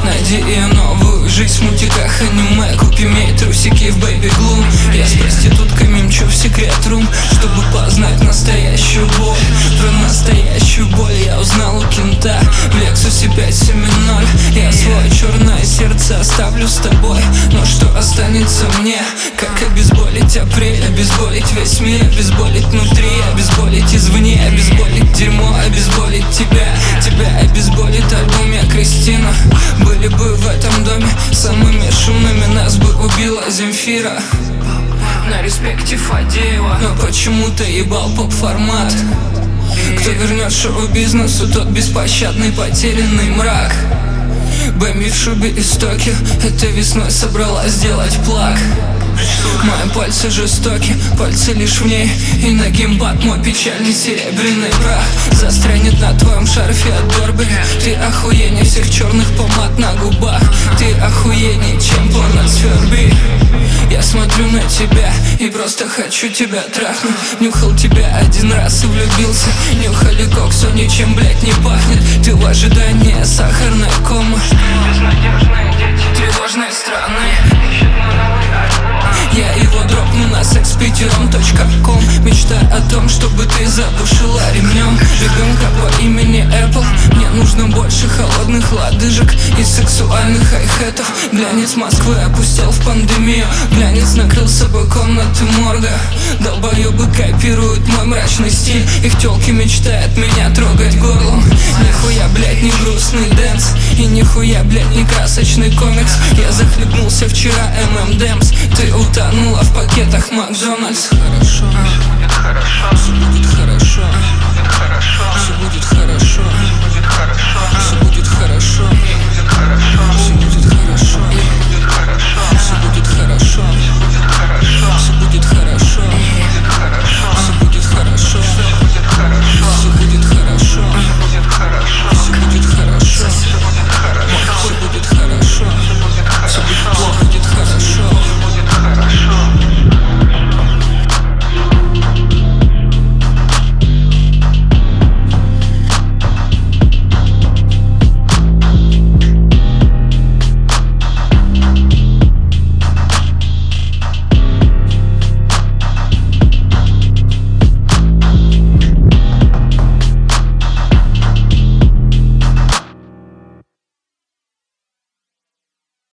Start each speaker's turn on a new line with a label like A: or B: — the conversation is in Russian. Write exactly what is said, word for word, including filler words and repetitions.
A: Найди ее новую жизнь в мультиках аниме. Купи мне трусики в Baby Glue. Я с проститутками мчу в секрет рум, чтобы познать настоящую боль. Про настоящую боль я узнал у кента в Лексусе пять семь ноль. Я свое черное сердце оставлю с тобой, но что останется мне? Как обезболить апрель, обезболить весь мир, обезболить внутри, обезболить извне, обезболить дерьмо, обезболить тебя. Тебя обезболит альбом «Я Кристина». Были бы в этом доме самыми шумными, нас бы убила Земфира. На респекте Фадеева, но почему-то ебал поп-формат. Кто вернет шоу-бизнесу, тот беспощадный потерянный мрак. Бэмби в шубе истоки, этой весной собралась сделать плаг. Мои пальцы жестоки, пальцы лишь в ней, и на геймпад мой печальный серебряный прах застрянет на твоем шарфе от Burberry. Ты охуеннее всех черных помад на губах. Ты охуеннее, чем порно Сверби. Я смотрю на тебя и просто хочу тебя трахнуть. Нюхал тебя один раз и влюбился. Нюхали коксу, ничем, блять, не пахнет. Ты в ожидании, сахарная кома. Безнадежные дети тревожной страны. Я его дропну на секс питером точка ком. Мечтаю о том, чтобы ты задушила ремнем ребенка по имени Apple. Мне нужно больше холодных лодыжек и сексуальных хай-хетов. Глянец Москвы опустел в пандемию. Глянец накрыл собой комнаты морга. Долбоебы копируют мой мрачный стиль. Их тёлки мечтают меня трогать горлом. Нихуя, блять, не грустный дэнс. И нихуя, блять, не красочный комикс. Я захлебнулся вчера эм эм Дэмс. Ты утонула в пакетах Макдональдс. Хорошо, это хорошо.